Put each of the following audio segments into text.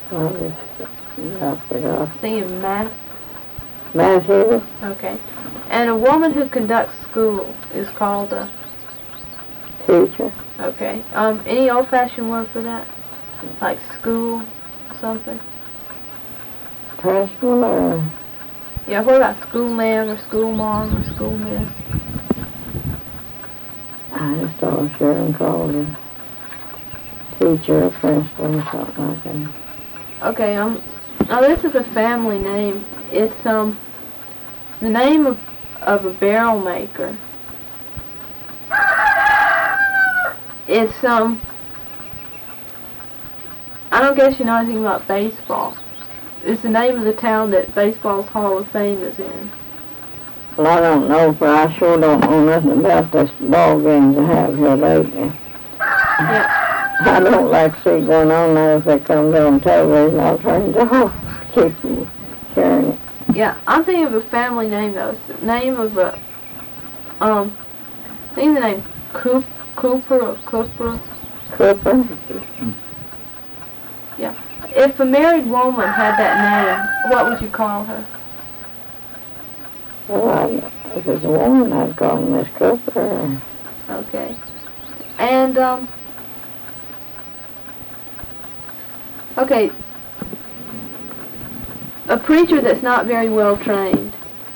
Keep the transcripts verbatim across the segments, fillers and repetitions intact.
I just, I forgot. Thinking math. Math heater? Okay. And a woman who conducts school is called a Teacher. okay. Um, any old-fashioned word for that? Like school, something? Principal or? Yeah, what about schoolma'am or schoolmom or schoolmiss? I just always hear them called a teacher or principal or something like that. Okay, um, now this is a family name. It's, um, the name of, of a barrel maker. It's, um, I don't guess you know anything about baseball. It's the name of the town that baseball's Hall of Fame is in. Well, I don't know, but I sure don't know nothing about this ball games I have here lately. Yeah. I don't like to see going on there if they come on television. I'll turn it off. Keep from hearing it. Yeah, I'm thinking of a family name though. It's the name of a, um, I think the name Coop, Cooper or Cooper. Cooper? Yeah. If a married woman had that name, what would you call her? Well, I, if it's a woman, I'd call her Miss Cooper. Okay. And, um, okay, a preacher that's not very well trained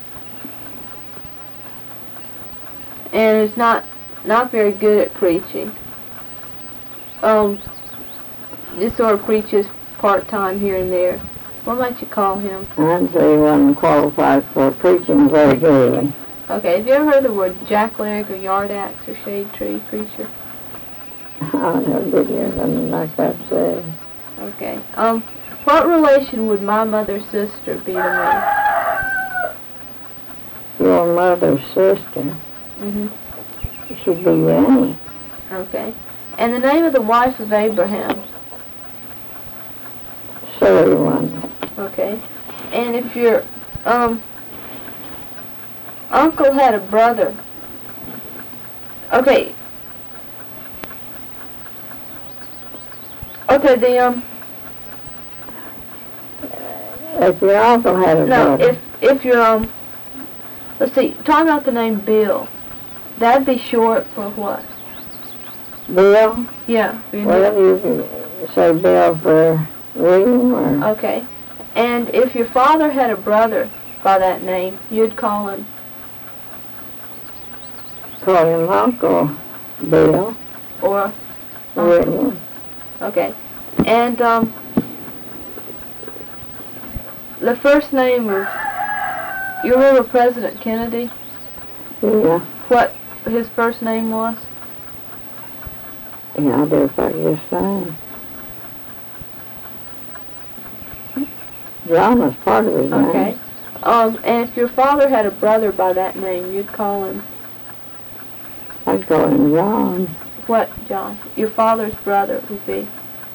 and is not not very good at preaching. Um, just sort of preaches part-time here and there. What might you call him? I'd say he wasn't qualified for preaching very good. Okay, have you ever heard the word jackleg or yard axe or shade tree preacher? I never did hear something like that said. Okay. Um, what relation would my mother's sister be to me? Your mother's sister? Mm-hmm. She'd be Rennie. Okay. And the name of the wife of Abraham? Sorry, one. Okay. And if your um uncle had a brother, okay. Okay, the um. If your uncle had a no, brother. No, if if your um. Let's see. Talking about the name Bill, that'd be short for what? Bill? Yeah. Well, you could say Bill for William or... Okay. And if your father had a brother by that name, you'd call him? Call him Uncle Bill. Or? William. Okay. And, um, the first name of, you remember President Kennedy? Yeah. What his first name was? Yeah, I do if I could just find. John was part of his name. Okay. Um, and if your father had a brother by that name, you'd call him? I'd call him John. What, John? Your father's brother would be?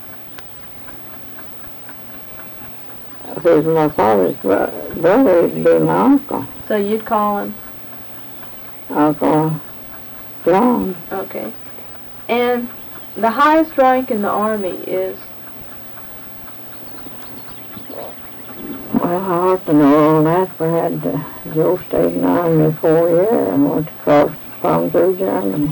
If it was my father's bro- brother, it'd be my uncle. So you'd call him? Uncle John. Okay. And the highest rank in the Army is? Well, I ought to know all that, for I had uh, Joe stayed in the Army four years and went across from through Germany.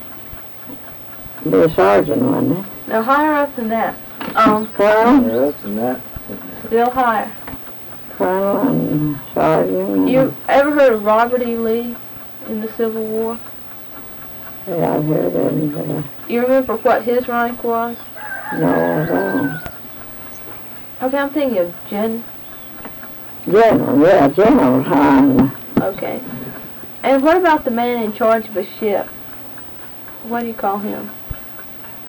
Be a sergeant, wasn't it? No, higher up than that. Um, Colonel? Higher up than that. Still higher. Colonel and sergeant. You ever heard of Robert E. Lee in the Civil War? Yeah, I've heard of him, but uh, You remember what his rank was? no, I don't. Okay, I'm thinking of Gen... General, yeah, General Hahn. Okay. And what about the man in charge of a ship? What do you call him?